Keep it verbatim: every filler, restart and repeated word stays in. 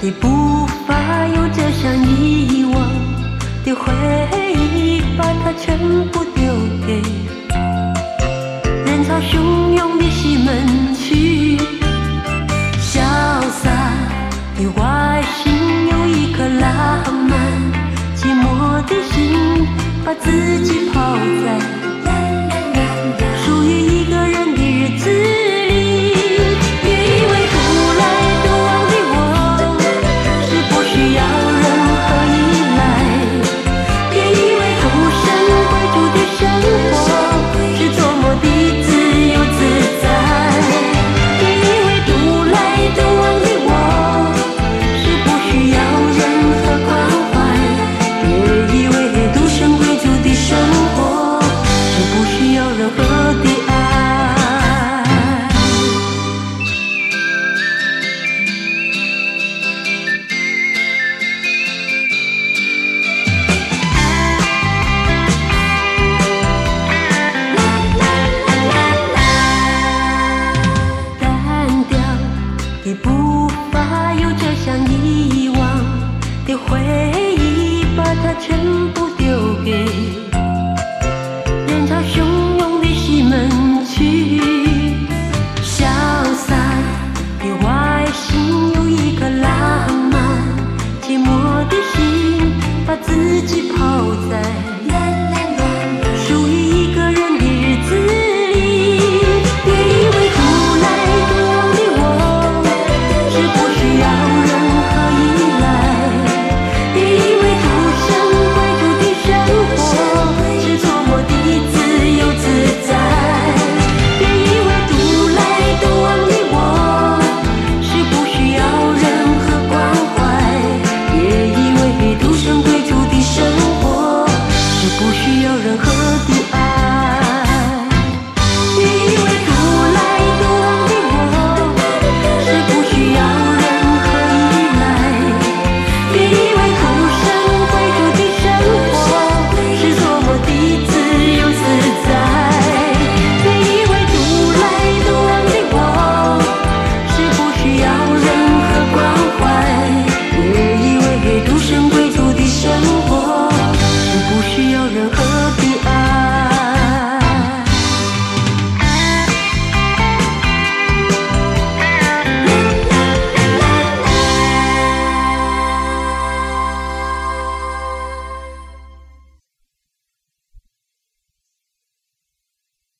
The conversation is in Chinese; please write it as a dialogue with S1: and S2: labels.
S1: 的步伐有着像遗忘的回忆，把它全部丢给人潮汹涌的西门区。潇洒的外形有一颗浪漫寂寞的心，把自己泡在属于一个人的日子里。别以为独来独往的我是不需要任何依赖，别以为独身贵族的生活是多么的自由自在，别以为独来独往的我是不需要任何关怀，别以为独身贵族的生活是不需要任何的爱。单调的步